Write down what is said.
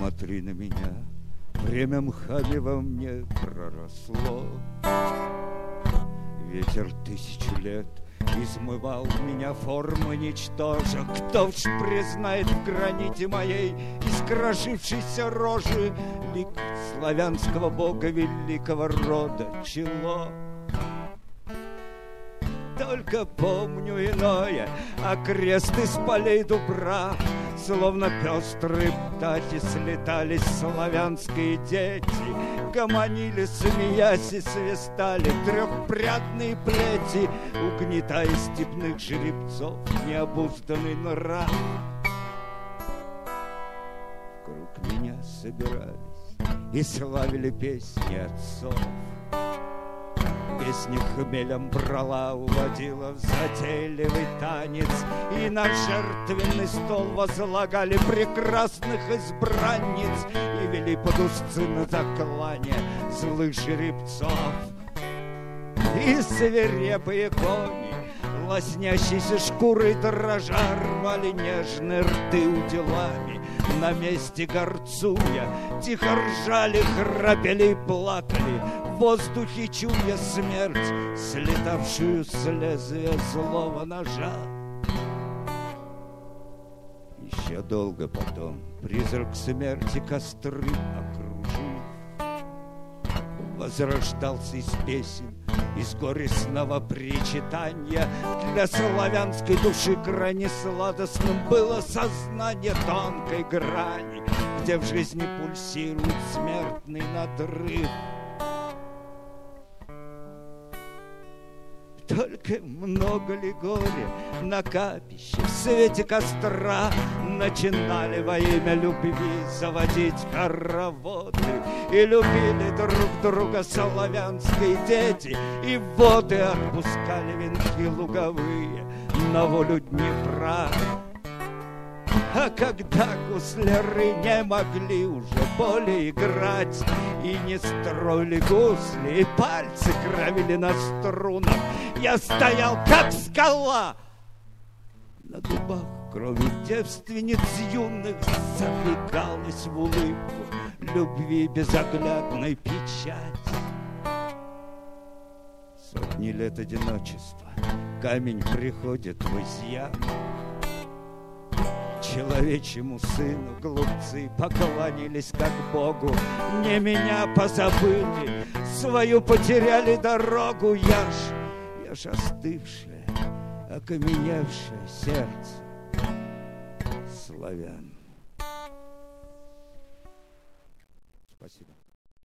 Посмотри на меня, время мхами во мне проросло. Ветер 1000 лет измывал меня формы ничтожа. Кто ж признает в граните моей искрошившейся рожи лик славянского бога великого рода чело? Только помню иное, а крест из полей Дубра, словно пестрые птахи слетались славянские дети, гомонили, смеясь, и свистали трехпрядные плети, угнетая степных жеребцов необузданный нрав. Вокруг меня собирались и славили песни отцов. Песня хмелем брала, уводила в затейливый танец, и на жертвенный стол возлагали прекрасных избранниц и вели под узцы на заклание злых жеребцов. И свирепые кони, лоснящиеся шкурой дрожа, рвали нежные рты уделами, на месте горцуя, тихо ржали, храпели и плакали, в воздухе чуя смерть, слетавшую с лезвия злого ножа. Еще долго потом призрак смерти костры окружив, возрождался из песен, из горестного причитания. Для славянской души крайне сладостным было сознание тонкой грани, где в жизни пульсирует смертный надрыв. Только много ли горя на капище в свете костра начинали во имя любви заводить хороводы, и любили друг друга славянские дети, и в воды отпускали венки луговые на волю Днепра. А когда гусляры не могли уже более играть и не строили гусли, и пальцы кровили на струнах, я стоял как скала. На губах крови девственниц юных запрягалась в улыбку любви безоглядной печать. Сотни лет одиночества, камень приходит в изъян. Человечьему сыну глупцы поклонились как Богу, не меня позабыли, свою потеряли дорогу. Я ж остывшее, окаменевшее сердце славян. Спасибо.